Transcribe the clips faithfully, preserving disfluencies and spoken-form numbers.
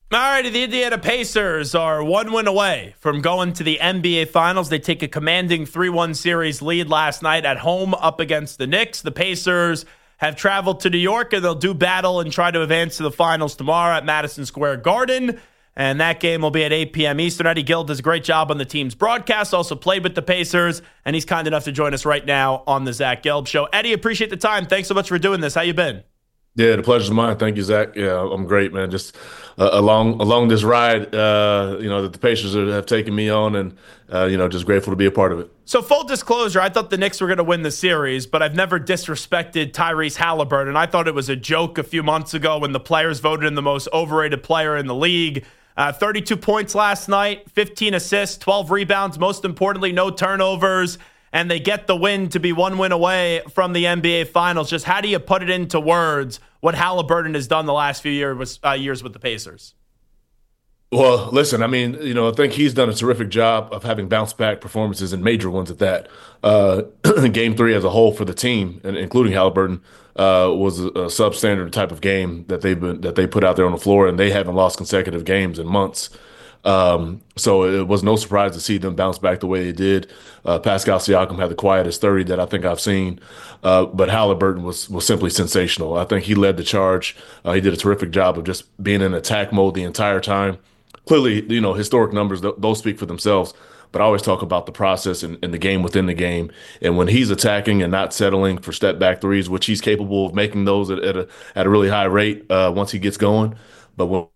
All righty, the Indiana Pacers are one win away from going to the N B A Finals. They take a commanding three one series lead last night at home up against the Knicks. The Pacers have traveled to New York, and they'll do battle and try to advance to the finals tomorrow at Madison Square Garden. And that game will be at eight p.m. Eastern. Eddie Gill does a great job on the team's broadcast, also played with the Pacers, and he's kind enough to join us right now on the Zach Gelb Show. Eddie, appreciate the time. Thanks so much for doing this. How you been? Yeah, the pleasure's mine. Thank you, Zach. Yeah, I'm great, man. Just uh, along along this ride, uh, you know, that the Pacers are, have taken me on, and uh, you know, just grateful to be a part of it. So, full disclosure, I thought the Knicks were going to win the series, but I've never disrespected Tyrese Halliburton. I thought it was a joke a few months ago when the players voted him the most overrated player in the league. Uh, thirty-two points last night, fifteen assists, twelve rebounds. Most importantly, no turnovers. And they get the win to be one win away from the N B A Finals. Just how do you put it into words what Halliburton has done the last few year with, uh, years with the Pacers? Well, listen, I mean, you know, I think he's done a terrific job of having bounce back performances and major ones at that. Uh, game three as a whole for the team, and including Halliburton, uh, was a, a substandard type of game that they've been that they put out there on the floor, and they haven't lost consecutive games in months. Um, so it was no surprise to see them bounce back the way they did. Uh, Pascal Siakam had the quietest thirty that I think I've seen, uh, but Halliburton was was simply sensational. I think he led the charge. Uh, he did a terrific job of just being in attack mode the entire time. Clearly, you know, historic numbers, th- those speak for themselves. But I always talk about the process and, and the game within the game. And when he's attacking and not settling for step back threes, which he's capable of making those at, at a at a really high rate uh, once he gets going. But when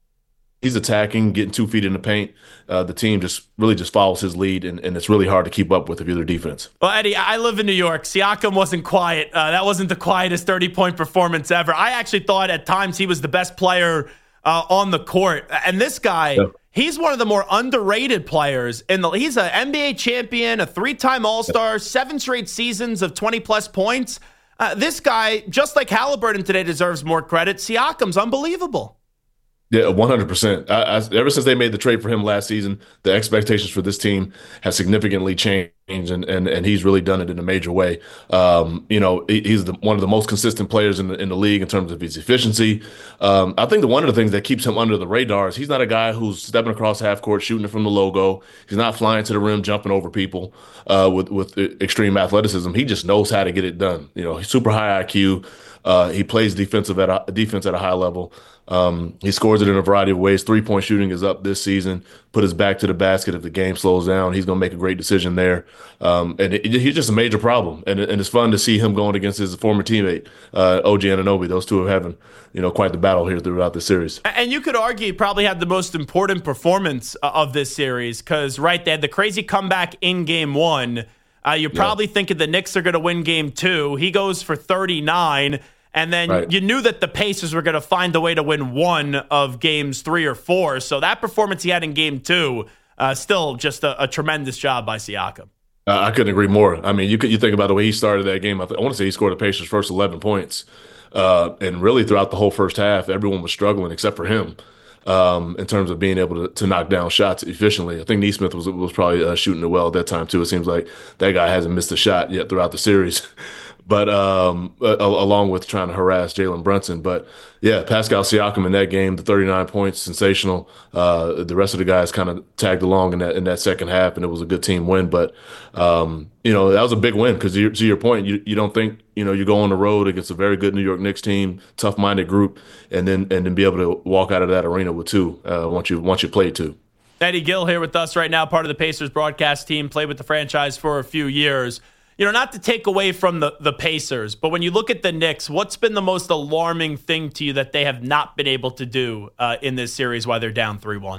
he's attacking, getting two feet in the paint, uh, the team just really just follows his lead, and, and it's really hard to keep up with if you're their defense. Well, Eddie, I live in New York. Siakam wasn't quiet. Uh, that wasn't the quietest thirty-point performance ever. I actually thought at times he was the best player uh, on the court. And this guy, yeah. He's one of the more underrated players in the. He's an N B A champion, a three-time All-Star, yeah. seven straight seasons of twenty-plus points. Uh, this guy, just like Halliburton today, deserves more credit. Siakam's unbelievable. Yeah, one hundred percent. I, I, ever since they made the trade for him last season, the expectations for this team have significantly changed, and and, and he's really done it in a major way. Um, you know, he, he's the, one of the most consistent players in the, in the league in terms of his efficiency. Um, I think that one of the things that keeps him under the radar is he's not a guy who's stepping across half court, shooting it from the logo. He's not flying to the rim, jumping over people uh, with, with extreme athleticism. He just knows how to get it done. You know, he's super high I Q. Uh, he plays defensive at a, defense at a high level. Um, he scores it in a variety of ways. Three-point shooting is up this season. Put his back to the basket if the game slows down. He's going to make a great decision there. Um, and it, it, he's just a major problem. And, and it's fun to see him going against his former teammate, uh, O G Anunoby. Those two are having, you know, quite the battle here throughout the series. And you could argue he probably had the most important performance of this series because, right, they had the crazy comeback in game one. Uh, you're probably yeah. thinking the Knicks are going to win game two. He goes for thirty-nine. And then right. you knew that the Pacers were going to find a way to win one of games three or four. So that performance he had in game two, uh, still just a, a tremendous job by Siakam. Uh, I couldn't agree more. I mean, you could, you think about the way he started that game. I, th- I want to say he scored the Pacers' first eleven points. Uh, and really throughout the whole first half, everyone was struggling except for him um, in terms of being able to, to knock down shots efficiently. I think Nesmith was, was probably uh, shooting it well at that time, too. It seems like that guy hasn't missed a shot yet throughout the series. But um, uh, along with trying to harass Jalen Brunson. But, yeah, Pascal Siakam in that game, the thirty-nine points, sensational. Uh, the rest of the guys kind of tagged along in that in that second half, and it was a good team win. But, um, you know, that was a big win because, to your point, you, you don't think, you know, you go on the road against a very good New York Knicks team, tough-minded group, and then and then be able to walk out of that arena with two uh, once you once you play two. Eddie Gill here with us right now, part of the Pacers broadcast team, played with the franchise for a few years. You know, not to take away from the, the Pacers, but when you look at the Knicks, what's been the most alarming thing to you that they have not been able to do uh, in this series while they're down three one?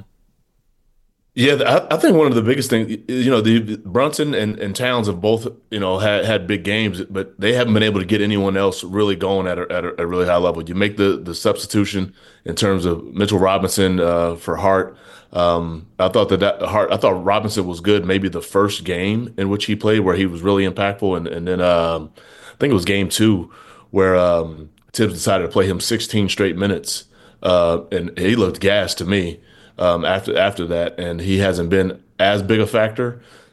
Yeah, I, I think one of the biggest things, you know, the Brunson and, and Towns have both, you know, had, had big games, but they haven't been able to get anyone else really going at a, at a, a really high level. You make the the substitution in terms of Mitchell Robinson uh, for Hart. Um, I thought that, that Hart, I thought Robinson was good. Maybe the first game in which he played, where he was really impactful, and and then um, I think it was game two where um, Tibbs decided to play him sixteen straight minutes, uh, and he looked gassed to me um, after after that, and he hasn't been as big a factor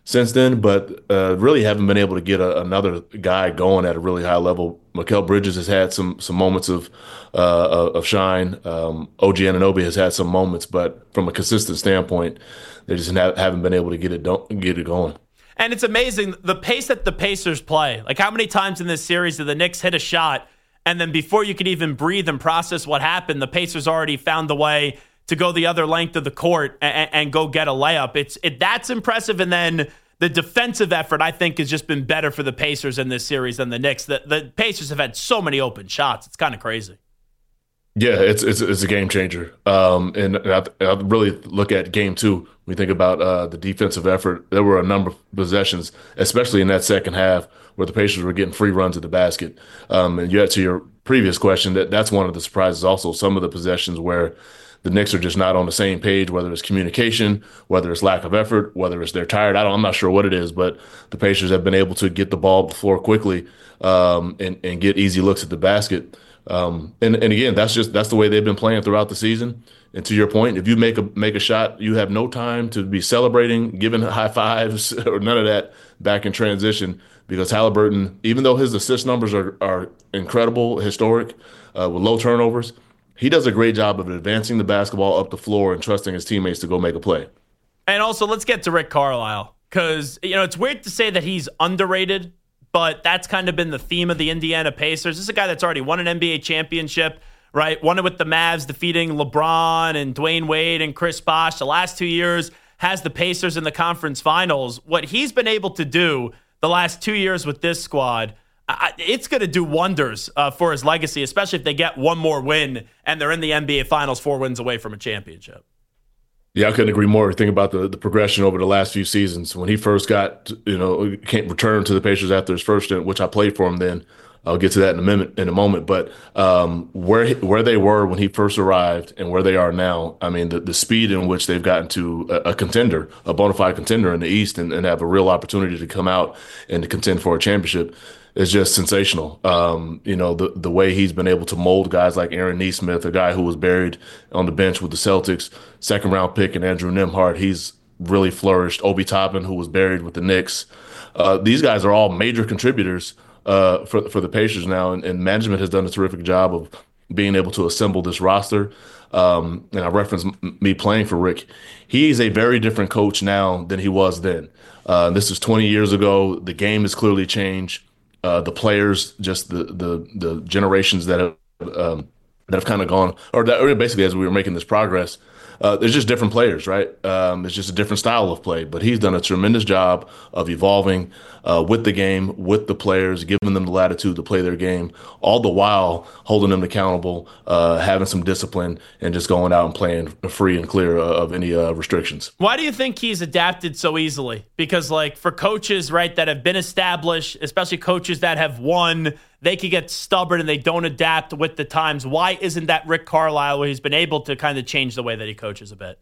since then, but uh, really haven't been able to get a, another guy going at a really high level. Mikal Bridges has had some some moments of uh, of shine. Um, O G Anunoby has had some moments, but from a consistent standpoint, they just ha- haven't been able to get it don't get it going. And it's amazing the pace that the Pacers play. Like, how many times in this series did the Knicks hit a shot, and then before you could even breathe and process what happened, the Pacers already found the way to go the other length of the court and, and go get a layup. It's it, that's impressive. And then the defensive effort, I think, has just been better for the Pacers in this series than the Knicks. The, the Pacers have had so many open shots. It's kind of crazy. Yeah, it's it's it's a game changer. Um, and I, I really look at game two when we think about uh, the defensive effort. There were a number of possessions, especially in that second half, where the Pacers were getting free runs at the basket. Um, and yet, to your previous question, that that's one of the surprises. Also, some of the possessions where the Knicks are just not on the same page, whether it's communication, whether it's lack of effort, whether it's they're tired. I don't, I'm not sure what it is, but the Pacers have been able to get the ball before quickly um, and and get easy looks at the basket. Um, and, and again, that's just that's the way they've been playing throughout the season. And to your point, if you make a make a shot, you have no time to be celebrating, giving high fives, or none of that back in transition. Because Halliburton, even though his assist numbers are are incredible, historic, uh, with low turnovers, he does a great job of advancing the basketball up the floor and trusting his teammates to go make a play. And also, let's get to Rick Carlisle, because you know it's weird to say that he's underrated, but that's kind of been the theme of the Indiana Pacers. This is a guy that's already won an N B A championship, right? Won it with the Mavs, defeating LeBron and Dwayne Wade and Chris Bosh. The last two years has the Pacers in the conference finals. What he's been able to do the last two years with this squad, I, it's going to do wonders uh, for his legacy, especially if they get one more win and they're in the N B A finals, four wins away from a championship. Yeah, I couldn't agree more. Think about the, the progression over the last few seasons. When he first got, you know, came returned to the Pacers after his first stint, which I played for him then. I'll get to that in a minute. In a moment, but um, where where they were when he first arrived and where they are now, I mean, the, the speed in which they've gotten to a, a contender, a bona fide contender in the East, and, and have a real opportunity to come out and to contend for a championship is just sensational. Um, you know, the the way he's been able to mold guys like Aaron Nesmith, a guy who was buried on the bench with the Celtics, second round pick, and Andrew Nembhard. He's really flourished. Obi Toppin, who was buried with the Knicks. Uh, these guys are all major contributors uh, for for the Pacers now, and, and management has done a terrific job of being able to assemble this roster. Um, and I referenced m- me playing for Rick. He's a very different coach now than he was then. Uh, this is twenty years ago. The game has clearly changed. Uh, the players, just the the the generations that have um, that have kind of gone, or, that, or basically as we were making this progress, uh, there's just different players, right? Um, it's just a different style of play. But he's done a tremendous job of evolving uh, with the game, with the players, giving them the latitude to play their game, all the while holding them accountable, uh, having some discipline, and just going out and playing free and clear of any uh, restrictions. Why do you think he's adapted so easily? Because, like, for coaches, right, that have been established, especially coaches that have won, they could get stubborn and they don't adapt with the times. Why isn't that Rick Carlisle, where he's been able to kind of change the way that he coaches a bit?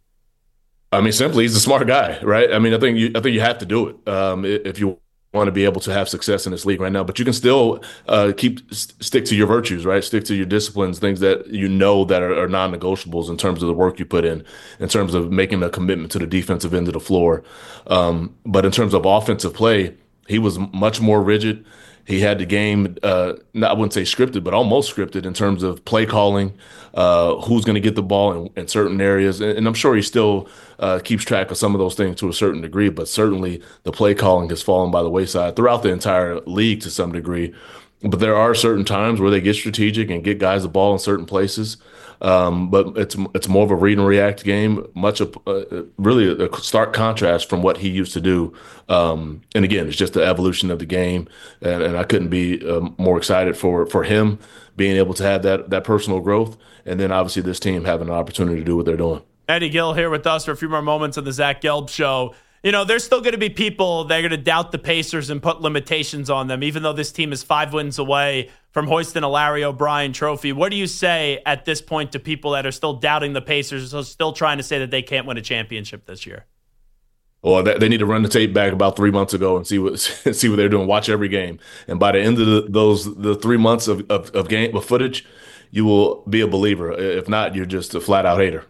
I mean, simply, he's a smart guy, right? I mean, I think you, I think you have to do it um, if you want to be able to have success in this league right now. But you can still uh, keep st- stick to your virtues, right? Stick to your disciplines, things that you know that are, are non-negotiables in terms of the work you put in, in terms of making a commitment to the defensive end of the floor. Um, but in terms of offensive play, he was much more rigid. He had the game, uh, I wouldn't say scripted, but almost scripted in terms of play calling, uh, who's going to get the ball in, in certain areas. And, and I'm sure he still uh, keeps track of some of those things to a certain degree, but certainly the play calling has fallen by the wayside throughout the entire league to some degree. But there are certain times where they get strategic and get guys the ball in certain places. Um, but it's it's more of a read and react game, much of uh, really a stark contrast from what he used to do. Um, and again, it's just the evolution of the game, and, and I couldn't be um, more excited for for him being able to have that that personal growth, and then obviously this team having an opportunity to do what they're doing. Eddie Gill here with us for a few more moments on the Zach Gelb Show. You know, there's still going to be people that are going to doubt the Pacers and put limitations on them, even though this team is five wins away from hoisting a Larry O'Brien trophy. What do you say at this point to people that are still doubting the Pacers, still trying to say that they can't win a championship this year? Well, they need to run the tape back about three months ago and see what see what they're doing. Watch every game, and by the end of the, those the three months of, of, of game of footage, you will be a believer. If not, you're just a flat out hater,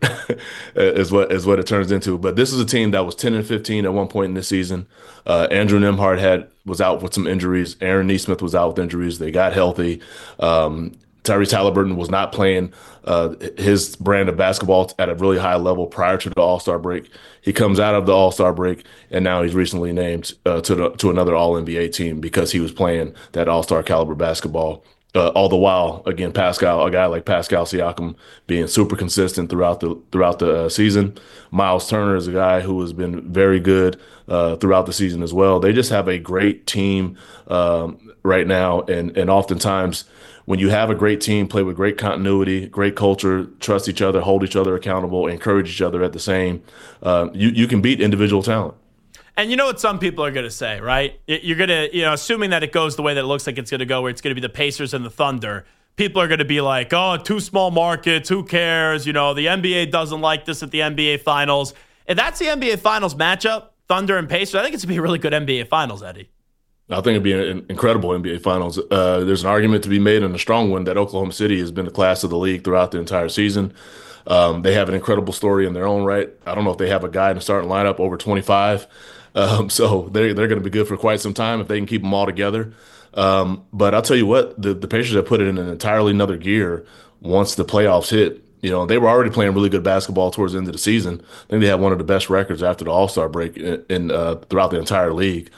is what is what it turns into. But this is a team that was ten and fifteen at one point in this season. Uh, Andrew Nembhard had was out with some injuries. Aaron Neesmith was out with injuries. They got healthy. Um, Tyrese Halliburton was not playing uh, his brand of basketball at a really high level prior to the All-Star break. He comes out of the All-Star break, and now he's recently named uh, to the, to another All N B A team because he was playing that All-Star caliber basketball. Uh, all the while, again, Pascal, a guy like Pascal Siakam, being super consistent throughout the throughout the uh, season. Miles Turner is a guy who has been very good uh, throughout the season as well. They just have a great team um, right now, and and oftentimes, when you have a great team, play with great continuity, great culture, trust each other, hold each other accountable, encourage each other at the same, uh, you, you can beat individual talent. And you know what some people are going to say, right? You're going to, you know, assuming that it goes the way that it looks like it's going to go, where it's going to be the Pacers and the Thunder, people are going to be like, oh, two small markets, who cares? You know, the N B A doesn't like this at the N B A Finals. If that's the N B A Finals matchup, Thunder and Pacers, I think it's going to be a really good N B A Finals, Eddie. I think it'd be an incredible N B A Finals. Uh, there's an argument to be made, and a strong one, that Oklahoma City has been the class of the league throughout the entire season. Um, they have an incredible story in their own right. I don't know if they have a guy in the starting lineup over twenty-five, um, so they're, they're going to be good for quite some time if they can keep them all together. Um, but I'll tell you what, the, the Pacers have put it in an entirely another gear once the playoffs hit. You know, they were already playing really good basketball towards the end of the season. I think they had one of the best records after the All-Star break in, in uh, throughout the entire league.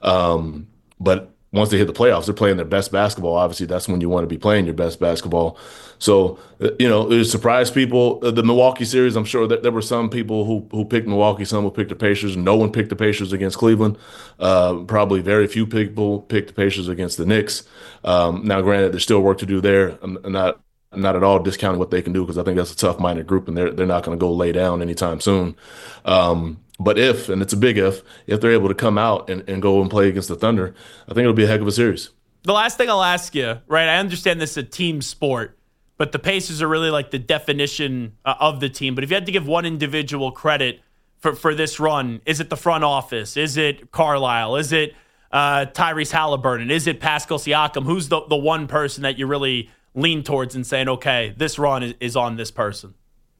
Um, But once they hit the playoffs, they're playing their best basketball. Obviously, that's when you want to be playing your best basketball. So, you know, it surprised people. The Milwaukee series, I'm sure that there were some people who who picked Milwaukee, some who picked the Pacers. No one picked the Pacers against Cleveland. Uh, probably very few people picked the Pacers against the Knicks. Um, now, granted, there's still work to do there. I'm not not at all discounting what they can do, because I think that's a tough-minded group, and they're they're not going to go lay down anytime soon. Um, But if, and it's a big if, if they're able to come out and, and go and play against the Thunder, I think it'll be a heck of a series. The last thing I'll ask you, right, I understand this is a team sport, but the Pacers are really like the definition uh, of the team. But if you had to give one individual credit for, for this run, is it the front office? Is it Carlisle? Is it uh, Tyrese Halliburton? Is it Pascal Siakam? Who's the, the one person that you really lean towards and saying, okay, this run is, is on this person?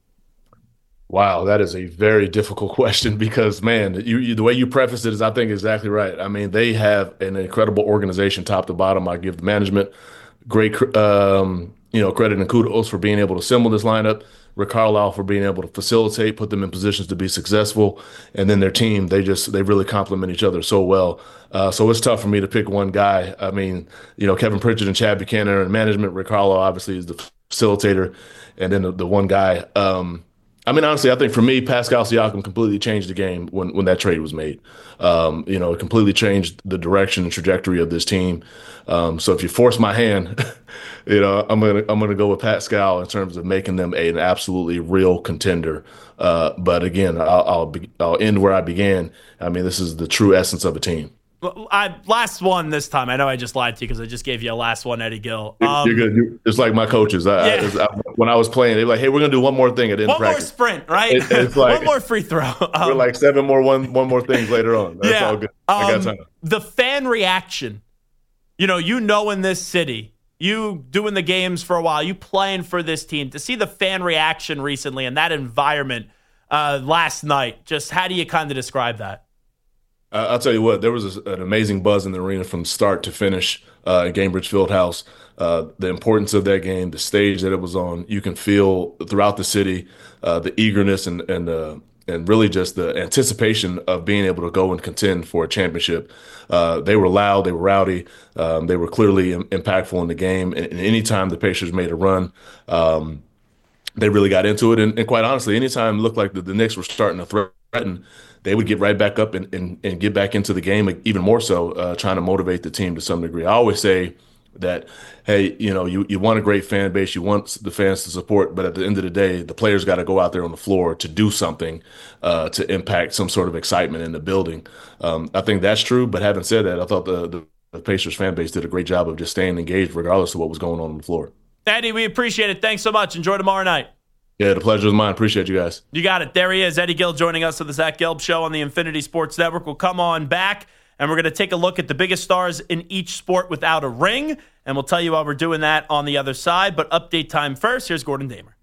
Wow, that is a very difficult question, because, man, you, you, the way you preface it is, I think, exactly right. I mean, they have an incredible organization top to bottom. I give the management great um, you know, credit and kudos for being able to assemble this lineup. Rick Carlisle for being able to facilitate, put them in positions to be successful. And then their team, they just, they really complement each other so well. Uh, so it's tough for me to pick one guy. I mean, you know, Kevin Pritchard and Chad Buchanan are in management. Rick Carlisle obviously is the facilitator. And then the, the one guy, um, I mean, honestly, I think for me, Pascal Siakam completely changed the game when, when that trade was made. Um, you know, it completely changed the direction and trajectory of this team. Um, so if you force my hand, you know, I'm gonna I'm gonna go with Pascal in terms of making them a, an absolutely real contender. Uh, but again, I'll I'll, be, I'll end where I began. I mean, this is the true essence of a team. I, last one this time. I know I just lied to you because I just gave you a last one, Eddie Gill. Um, You're good. You're, it's like my coaches. I, yeah. I, I, when I was playing, they were like, "Hey, we're gonna do one more thing." I didn't one practice. more sprint, right? It, it's like, one more free throw. Um, we're like seven more one one more things later on. That's yeah, all good. I got um, time. The fan reaction. You know, you know, in this city, you doing the games for a while, you playing for this team. To see the fan reaction recently and that environment uh, last night, just how do you kind of describe that? Uh, I'll tell you what, there was a, an amazing buzz in the arena from start to finish uh, at Gainbridge Fieldhouse. Uh, the importance of that game, the stage that it was on, you can feel throughout the city uh, the eagerness and and uh, and really just the anticipation of being able to go and contend for a championship. Uh, they were loud, they were rowdy, um, they were clearly im- impactful in the game. And, and anytime the Pacers made a run, um, they really got into it. And, and quite honestly, anytime it looked like the, the Knicks were starting to threaten, they would get right back up and, and, and get back into the game, even more so, uh, trying to motivate the team to some degree. I always say that, hey, you know, you, you want a great fan base, you want the fans to support, but at the end of the day, the players got to go out there on the floor to do something uh, to impact some sort of excitement in the building. Um, I think that's true, but having said that, I thought the, the, the Pacers fan base did a great job of just staying engaged regardless of what was going on on the floor. Eddie, we appreciate it. Thanks so much. Enjoy tomorrow night. Yeah, the pleasure is mine. Appreciate you guys. You got it. There he is, Eddie Gill, joining us on the Zach Gelb Show on the Infinity Sports Network. We'll come on back and we're going to take a look at the biggest stars in each sport without a ring, and we'll tell you while we're doing that on the other side. But update time first. Here's Gordon Damer.